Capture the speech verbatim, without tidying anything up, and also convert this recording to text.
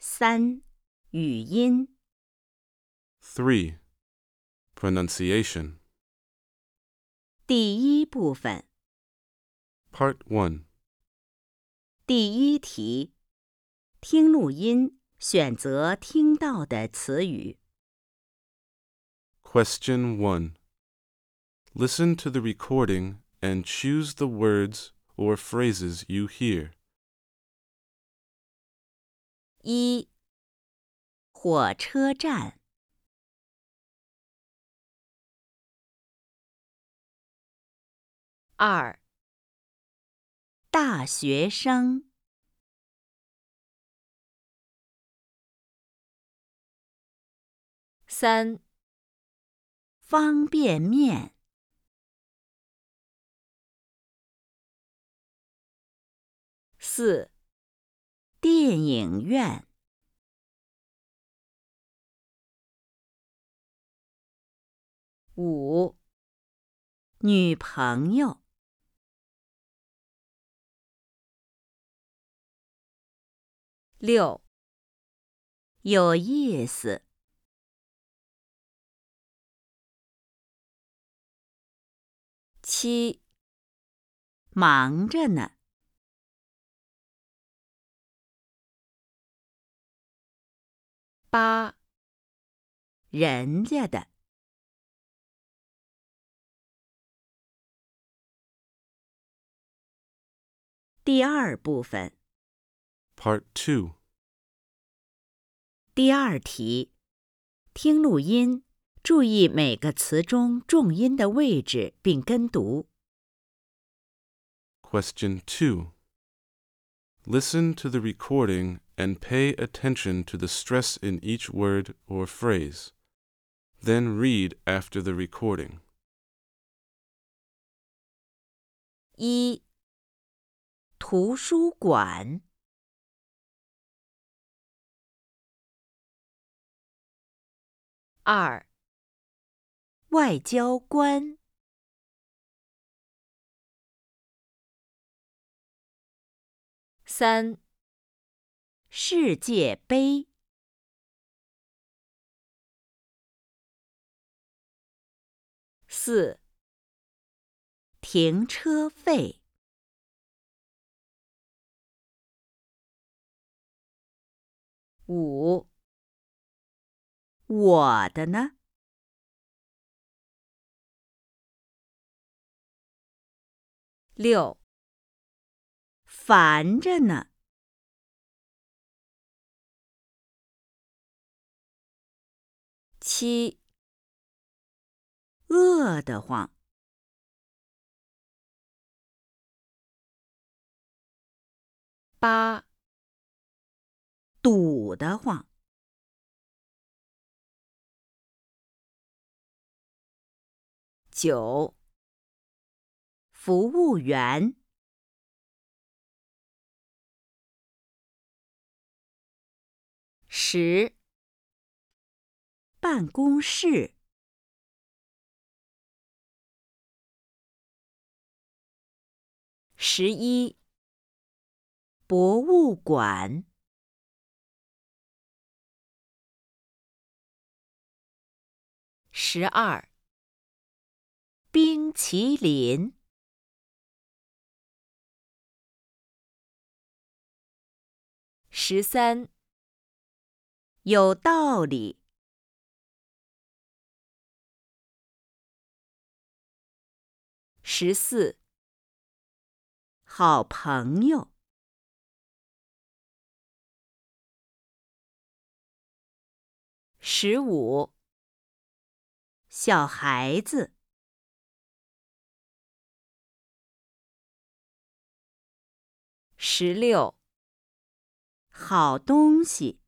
三、语音。 three. Pronunciation. 第一部分。 Part one. 第一题，听录音，选择听到的词语。 Question one. Listen to the recording and choose the words or phrases you hear. 一、火车站。二、大学生。三、方便面。四、电影院。五、女朋友。六、有意思。七、忙着呢。八、人家的。第二部分。 Part two. 第二题，听录音，注意每个词中重音的位置并跟读。 Question two. Listen to the recording and pay attention to the stress in each word or phrase. Then read after the recording. 一、图书馆。二、外交官。三、世界杯。四、停车费。五、我的呢？六、烦着呢。七、饿得慌。八、堵得慌。九、服务员。十、办公室。十一、博物馆。十二、冰淇淋。十三、有道理。十四、好朋友。十五、小孩子。十六、好东西。